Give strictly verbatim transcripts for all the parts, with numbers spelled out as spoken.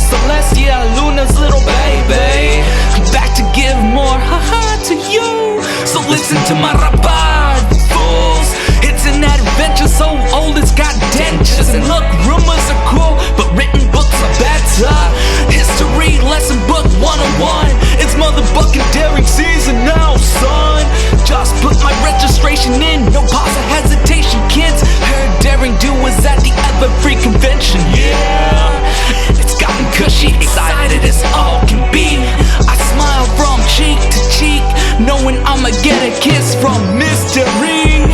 Celeste, yeah, Luna's little baby. I'm back to give more, haha, to you. So listen to my rapad, fools. It's an adventure so old it's got dentures. And look, rumors are cool, but written books are better. History lesson book one oh one. It's motherfucking daring season now, son. Just put my registration in, no pause or hesitation, kids. Heard Daring Do was at the Everfree convention, yeah. It's gotten cushy, excited as all can be. I smile from cheek to cheek, knowing I'ma get a kiss from Mystery.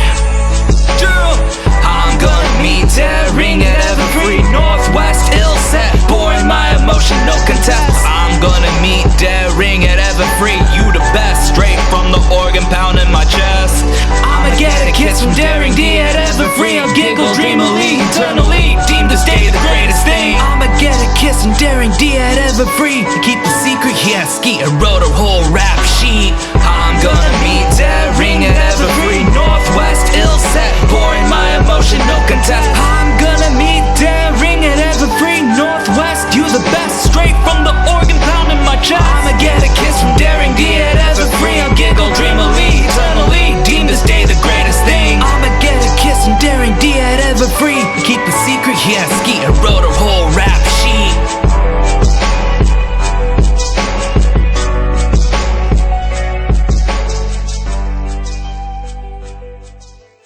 I'm gonna meet Daring at Everfree, Northwest Illset, pouring my emotion, no contest. I'm gonna meet Daring at Everfree, you the best, straight from the organ pounding my chest. I'ma get a kiss from Daring D at Everfree, I'll giggle dreamily, eternally, deem this day the greatest thing. I'ma get a kiss from Daring D at Everfree, keep the secret, yeah, Skeeter wrote a whole rap sheet.